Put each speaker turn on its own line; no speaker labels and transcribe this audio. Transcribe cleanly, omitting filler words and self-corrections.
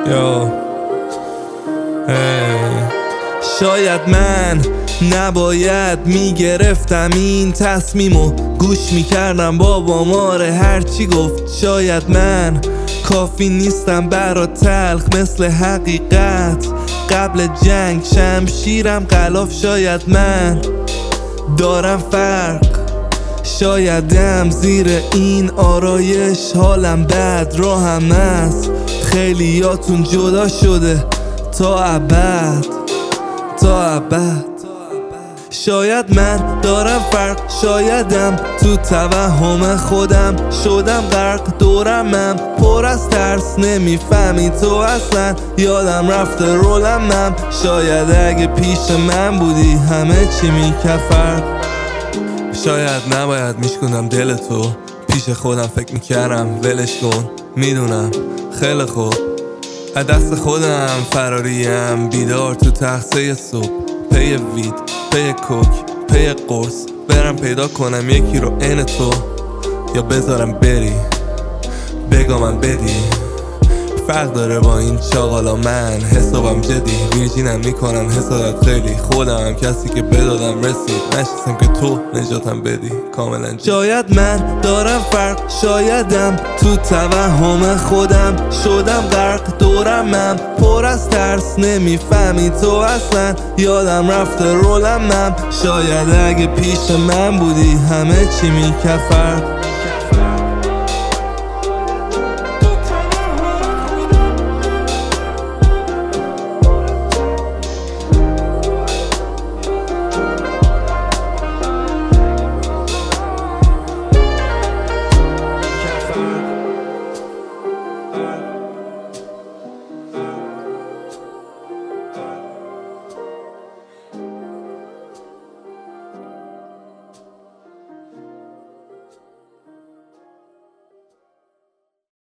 یا شاید من نباید میگرفتم این تصمیمو، گوش میکردم بابا ماره هرچی گفت. شاید من کافی نیستم برا تلخ مثل حقیقت قبل جنگ شمشیرم غلاف. شاید من دارم فرق، شایدم زیر این آرایش حالم بد. راهم از خیلیاتون جدا شده تا ابد، تا ابد. شاید من دارم فرق، شایدم تو توهم خودم شدم غرق. دورمم پر از ترس، نمیفهمی تو اصلا، یادم رفته رولمم. شاید اگه پیش من بودی همه چی میکفر. شاید نباید میشکندم دل تو، پیش خودم فکر میکردم ولش کن. میدونم خیلی خوب از دست خودم فراریم، بیدار تو تخته صبح پی وید، پی کوک، پی قرص. برم پیدا کنم یکی رو عین تو، یا بذارم بری بگا من بدی. فرق داره با این چاقالا، من حسابم جدی. ویرجینم میکنم حسادت خیلی، خودم کسی که بدادم رسید. نشستم که تو نجاتم بدی کاملا. شاید من دارم فرق، شایدم تو توهم خودم شدم غرق. دورمم پر از ترس، نمیفهمی تو اصلا، یادم رفته رولمم. شاید اگه پیش من بودی همه چی میکفر.